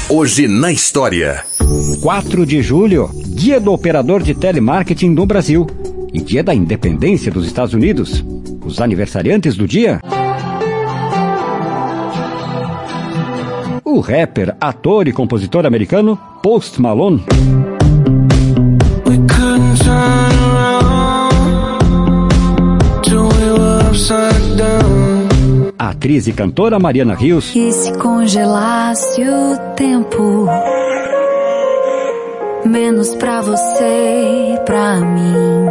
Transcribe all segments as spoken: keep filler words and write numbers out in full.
Hoje na história. quatro de julho, dia do operador de telemarketing no Brasil e dia da independência dos Estados Unidos. Os aniversariantes do dia: o rapper, ator e compositor americano Post Malone. A atriz e cantora Mariana Rios. E se congelasse o tempo, menos pra você e pra mim,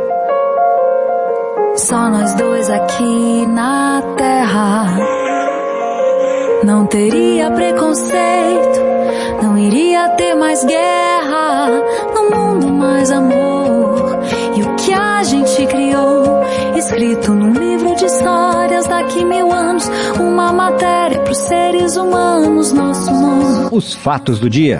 só nós dois aqui na terra, não teria preconceito, não iria ter mais guerra, no mundo mais amor. E o que a gente criou, escrito num livro de histórias, daqui mil anos, uma matéria pros seres humanos, nosso mundo. Os fatos do dia.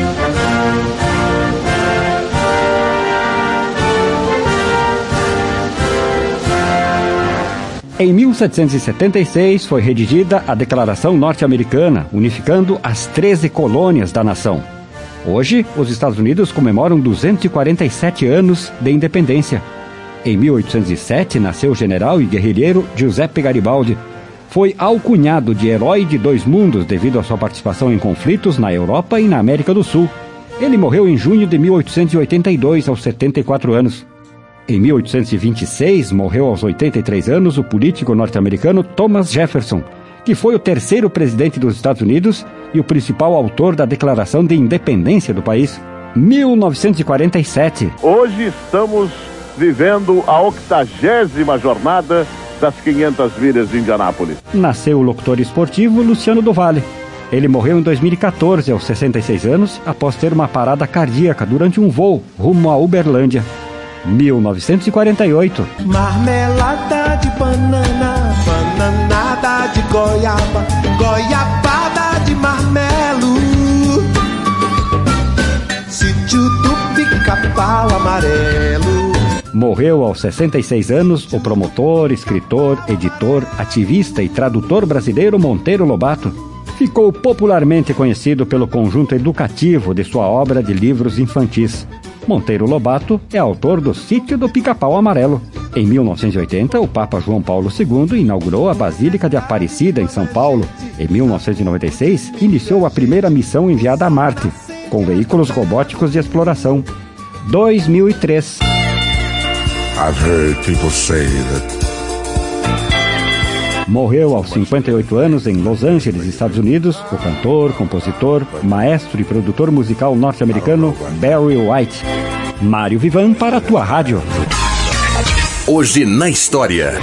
Em mil setecentos e setenta e seis foi redigida a Declaração Norte-Americana, unificando as treze colônias da nação. Hoje, os Estados Unidos comemoram duzentos e quarenta e sete anos de independência. Em mil oitocentos e sete, nasceu o general e guerrilheiro Giuseppe Garibaldi. Foi alcunhado de herói de dois mundos devido à sua participação em conflitos na Europa e na América do Sul. Ele morreu em junho de mil oitocentos e oitenta e dois, aos setenta e quatro anos. Em mil oitocentos e vinte e seis, morreu aos oitenta e três anos o político norte-americano Thomas Jefferson, que foi o terceiro presidente dos Estados Unidos e o principal autor da Declaração de Independência do país. mil novecentos e quarenta e sete. Hoje estamos vivendo a octagésima jornada das quinhentas milhas de Indianápolis. Nasceu o locutor esportivo Luciano do Vale. Ele morreu em dois mil e quatorze, aos sessenta e seis anos, após ter uma parada cardíaca durante um voo rumo a Uberlândia. mil novecentos e quarenta e oito. Marmelada de banana, bananada de goiaba, goiabada de marmelo, sítio do Pica-Pau Amarelo. Morreu aos sessenta e seis anos o promotor, escritor, editor, ativista e tradutor brasileiro Monteiro Lobato. Ficou popularmente conhecido pelo conjunto educativo de sua obra de livros infantis. Monteiro Lobato é autor do Sítio do Pica-Pau Amarelo. Em mil novecentos e oitenta, o Papa João Paulo segundo inaugurou a Basílica de Aparecida, em São Paulo. Em mil novecentos e noventa e seis, iniciou a primeira missão enviada a Marte, com veículos robóticos de exploração. dois mil e três. I've heard people say that... Morreu aos cinquenta e oito anos em Los Angeles, Estados Unidos, o cantor, compositor, maestro e produtor musical norte-americano Barry White. Mário Vivan para a tua rádio. Hoje na história.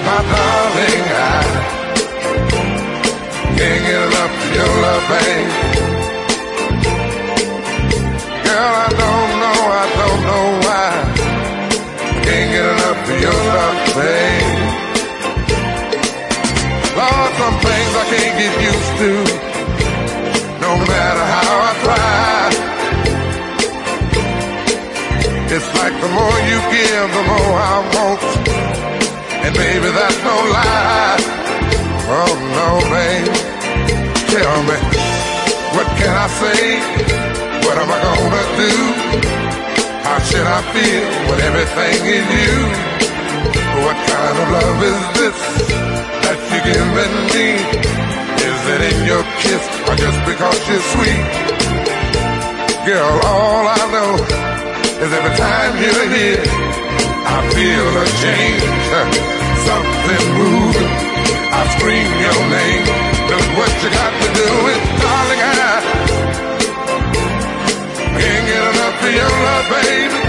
Lord, some things I can't get used to, no matter how I try. It's like the more you give, the more I want, and baby, that's no lie. Oh no, babe, tell me, what can I say? What am I gonna do? How should I feel when everything is you? What kind of love is this that you're giving me? Is it in your kiss or just because you're sweet? Girl, all I know is every time you're here, I feel a change, something moving. I scream your name. Look what you got to do with, darling, I can't get enough of your love, baby.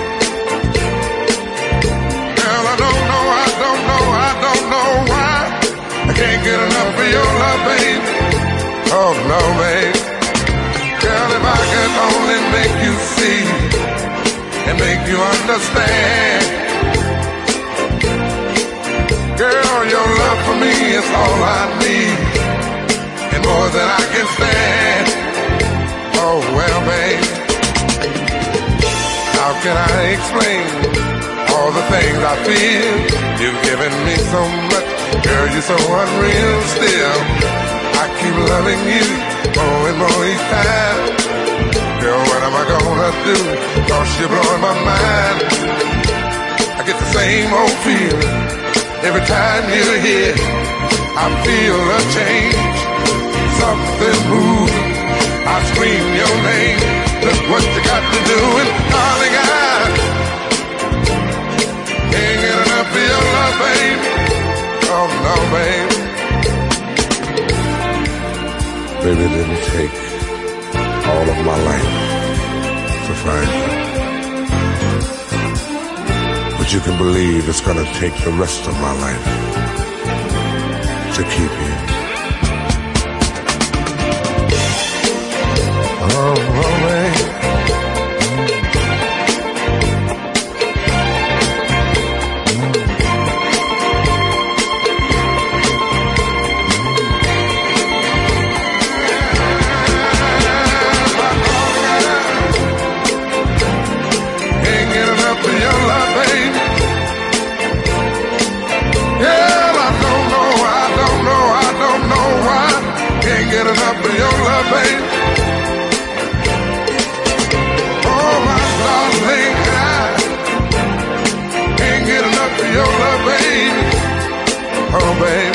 Girl, I don't know, I don't know, I don't know why I can't get enough of your love, baby. Oh no, baby. Girl, if I could only make you see and make you understand. Girl, your love for me is all I need, and more than I can stand. Oh well, babe, how can I explain all the things I feel? You've given me so much, girl, you're so unreal still. I keep loving you more and more each time. Girl, what am I gonna do? Cause you're blowing my mind. I get the same old feeling every time you're here. I feel a change, something moving. I scream your name. Look what you got to do, and darling, I can't get enough of your love, babe. Oh no, babe. Baby, it didn't take all of my life to find you, but you can believe it's gonna take the rest of my life to keep you. Oh, oh, babe. Get enough of your love, babe. Oh, my darling, I can't get enough of your love, babe. Oh, babe.